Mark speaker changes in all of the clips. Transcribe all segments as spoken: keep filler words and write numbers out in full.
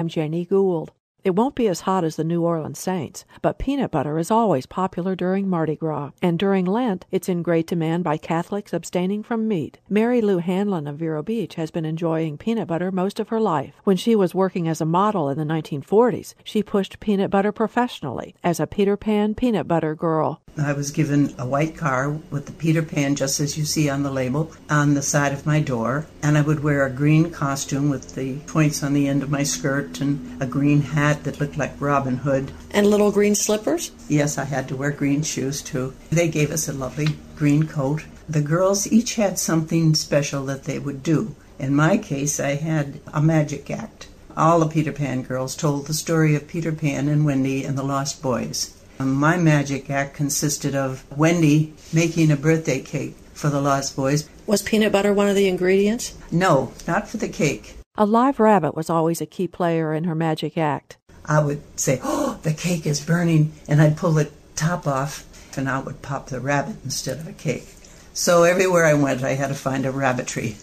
Speaker 1: I'm Janie Gould. It won't be as hot as the New Orleans Saints, but peanut butter is always popular during Mardi Gras, and during Lent, it's in great demand by Catholics abstaining from meat. Mary Lou Hanlon of Vero Beach has been enjoying peanut butter most of her life. When she was working as a model in the nineteen forties, she pushed peanut butter professionally as a Peter Pan peanut butter girl.
Speaker 2: I was given a white car with the Peter Pan, just as you see on the label, on the side of my door, and I would wear a green costume with the points on the end of my skirt and a green hat that looked like Robin Hood.
Speaker 3: And little green slippers?
Speaker 2: Yes, I had to wear green shoes too. They gave us a lovely green coat. The girls each had something special that they would do. In my case, I had a magic act. All the Peter Pan girls told the story of Peter Pan and Wendy and the Lost Boys. My magic act consisted of Wendy making a birthday cake for the Lost Boys.
Speaker 3: Was peanut butter one of the ingredients?
Speaker 2: No, not for the cake.
Speaker 1: A live rabbit was always a key player in her magic act.
Speaker 2: I would say, oh, the cake is burning, and I'd pull the top off, and I would pop the rabbit instead of a cake. So everywhere I went, I had to find a rabbitry.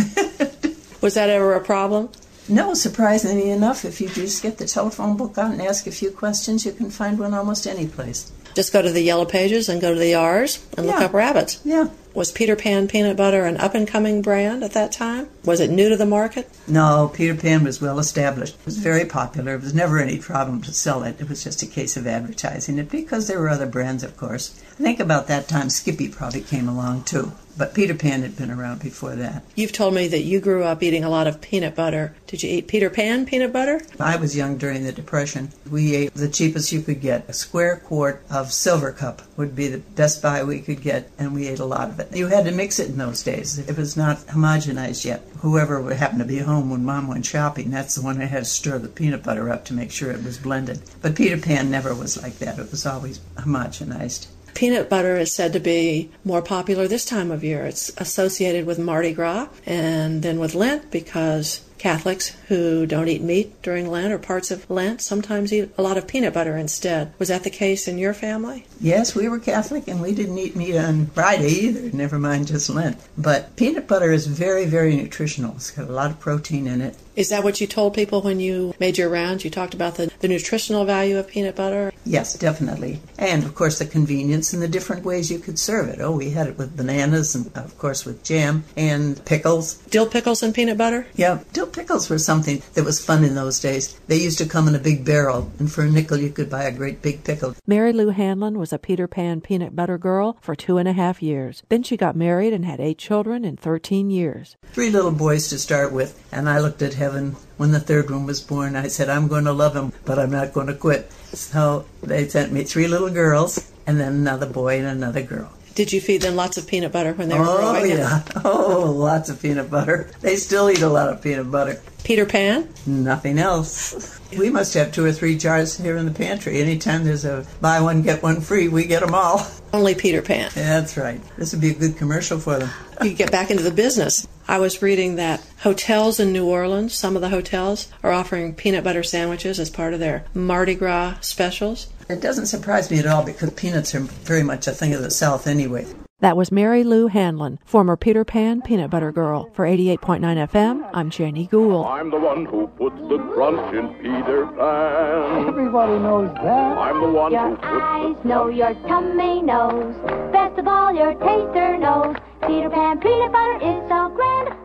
Speaker 3: Was that ever a problem?
Speaker 2: No, surprisingly enough, if you just get the telephone book out and ask a few questions, you can find one almost any place.
Speaker 3: Just go to the Yellow Pages and go to the R's and
Speaker 2: yeah.
Speaker 3: look up rabbits.
Speaker 2: Yeah.
Speaker 3: Was Peter Pan peanut butter an up-and-coming brand at that time? Was it new to the market?
Speaker 2: No, Peter Pan was well established. It was very popular. It was never any problem to sell it. It was just a case of advertising it because there were other brands, of course. I think about that time Skippy probably came along too. But Peter Pan had been around before that.
Speaker 3: You've told me that you grew up eating a lot of peanut butter. Did you eat Peter Pan peanut butter?
Speaker 2: I was young during the Depression. We ate the cheapest you could get. A square quart of Silver Cup would be the best buy we could get, and we ate a lot of it. You had to mix it in those days. It was not homogenized yet. Whoever would happen to be home when Mom went shopping, that's the one that had to stir the peanut butter up to make sure it was blended. But Peter Pan never was like that. It was always homogenized.
Speaker 3: Peanut butter is said to be more popular this time of year. It's associated with Mardi Gras and then with Lent because Catholics who don't eat meat during Lent or parts of Lent sometimes eat a lot of peanut butter instead. Was that the case in your family?
Speaker 2: Yes, we were Catholic and we didn't eat meat on Friday either, never mind just Lent. But peanut butter is very, very nutritional. It's got a lot of protein in it.
Speaker 3: Is that what you told people when you made your rounds? You talked about the, the nutritional value of peanut butter?
Speaker 2: Yes, definitely. And, of course, the convenience and the different ways you could serve it. Oh, we had it with bananas and, of course, with jam and pickles.
Speaker 3: Dill pickles and peanut butter?
Speaker 2: Yeah, dill pickles were something that was fun in those days. They used to come in a big barrel, and for a nickel you could buy a great big pickle.
Speaker 1: Mary Lou Hanlon was a Peter Pan peanut butter girl for two and a half years. Then she got married and had eight children in thirteen years.
Speaker 2: Three little boys to start with, and I looked at heaven when the third one was born. I said, I'm going to love him, but I'm not going to quit. So they sent me three little girls, and then another boy and another girl.
Speaker 3: Did you feed them lots of peanut butter when they were
Speaker 2: oh,
Speaker 3: growing up?
Speaker 2: Oh, yeah. Oh, lots of peanut butter. They still eat a lot of peanut butter.
Speaker 3: Peter Pan?
Speaker 2: Nothing else. We must have two or three jars here in the pantry. Anytime there's a buy one, get one free, we get them all.
Speaker 3: Only Peter Pan.
Speaker 2: Yeah, that's right. This would be a good commercial for them.
Speaker 3: You get back into the business. I was reading that hotels in New Orleans, some of the hotels, are offering peanut butter sandwiches as part of their Mardi Gras specials.
Speaker 2: It doesn't surprise me at all because peanuts are very much a thing of the South anyway.
Speaker 1: That was Mary Lou Hanlon, former Peter Pan peanut butter girl. For eighty-eight point nine F M, I'm Janie Gould.
Speaker 4: I'm the one who puts the crunch in Peter Pan.
Speaker 5: Everybody knows that.
Speaker 4: I'm the one
Speaker 6: your
Speaker 4: who puts
Speaker 6: eyes
Speaker 4: the
Speaker 6: know, your tummy knows. Best of all, your taster knows. Peter Pan peanut butter is so grand.